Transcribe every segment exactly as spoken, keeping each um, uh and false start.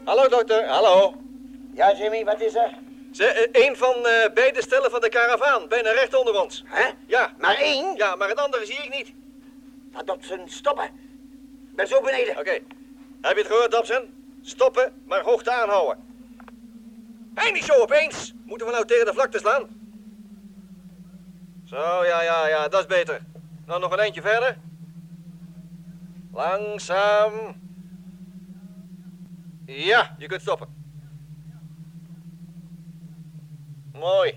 Hallo dokter, hallo. Ja, Jimmy, wat is er? Ze, uh, een van uh, beide stellen van de karavaan, bijna recht onder ons. Hè? Ja. Maar één? Ja, maar het andere zie ik niet. Nou, Dobson, stoppen. Ik ben zo beneden. Oké. Okay. Heb je het gehoord, Dobson? Stoppen, maar hoogte aanhouden. Hé, hey, niet zo opeens. Moeten we nou tegen de vlakte slaan? Zo, ja, ja, ja, dat is beter. Nou, nog een eindje verder. Langzaam. Ja, je kunt stoppen. Mooi.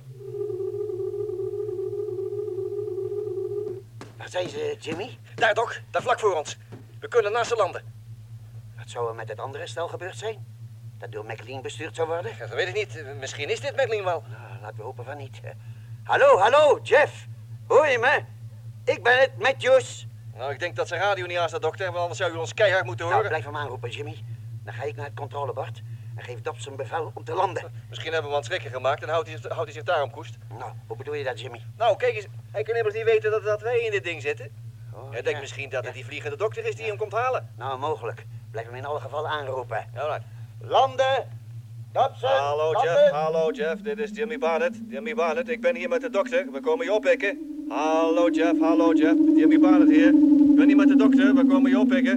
Waar zijn ze, Jimmy? Daar, Doc. Daar vlak voor ons. We kunnen naast ze landen. Wat zou er met het andere stel gebeurd zijn? Dat door McLean bestuurd zou worden? Ja, dat weet ik niet. Misschien is dit McLean wel. Nou, laten we hopen van niet. Hallo, hallo, Jeff. Hoor je me? Ik ben het, Matthews. Nou, ik denk dat zijn radio niet aanstaat, dokter. Want anders zou u ons keihard moeten horen. Nou, blijf hem aanroepen, Jimmy. Dan ga ik naar het controlebord en geef Dobson bevel om te landen. Misschien hebben we hem aan het schrikken gemaakt en houdt hij, houdt hij zich daarom koest. Nou, hoe bedoel je dat, Jimmy? Nou, kijk eens. Hij kan immers niet weten dat, dat wij in dit ding zitten. Oh, hij denkt ja. misschien dat ja. het die vliegende dokter is die ja. hem komt halen. Nou, mogelijk. Blijf hem in alle gevallen aanroepen. Ja, nou. Landen! Dobson! Hallo, landen. Jeff. Hallo, Jeff. Dit is Jimmy Barnett. Jimmy Barnett, ik ben hier met de dokter. We komen je oppikken. Hallo, Jeff. Hallo, Jeff. Jimmy Barnett hier. Ik ben hier met de dokter. We komen je oppikken.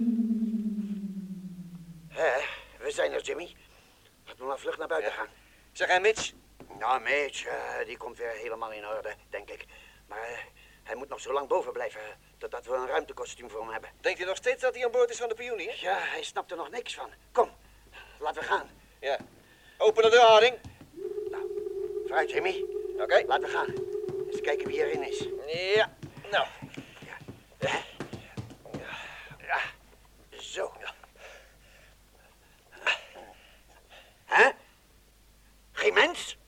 Hé, we zijn er, Jimmy. Laten we maar vlug naar buiten ja. gaan. Zeg, en Mitch? Nou, Mitch, uh, die komt weer helemaal in orde, denk ik. Maar uh, hij moet nog zo lang boven blijven, uh, totdat we een ruimtekostuum voor hem hebben. Denkt u nog steeds dat hij aan boord is van de Pionier? Ja, hij snapt er nog niks van. Kom, laten we gaan. Ja. Open de deur, Harding. Nou, vooruit, Jimmy. Oké. Okay. Laten we gaan. Eens kijken wie erin is. Ja, nou. Ja. Ja. Ja. Zo. Hè? Geen mens?